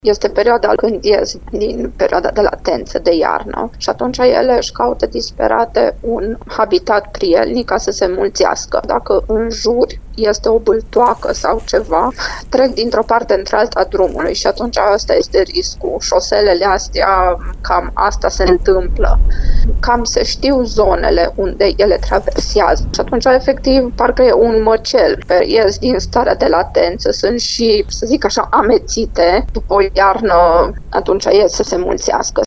Este perioada când ies din perioada de latență de iarnă și atunci ele își caută disperate un habitat prielnic ca să se înmulțească. Dacă în jur este o bâltoacă sau ceva, trec dintr-o parte într-alta a drumului și atunci asta este riscul. Șoselele astea, cam asta se întâmplă. Cam se știu zonele unde ele traversează și atunci, efectiv, parcă e un măcel. Ies din starea de latență, sunt și, să zic așa, amețite. După o iarnă, atunci ies să se mulțească.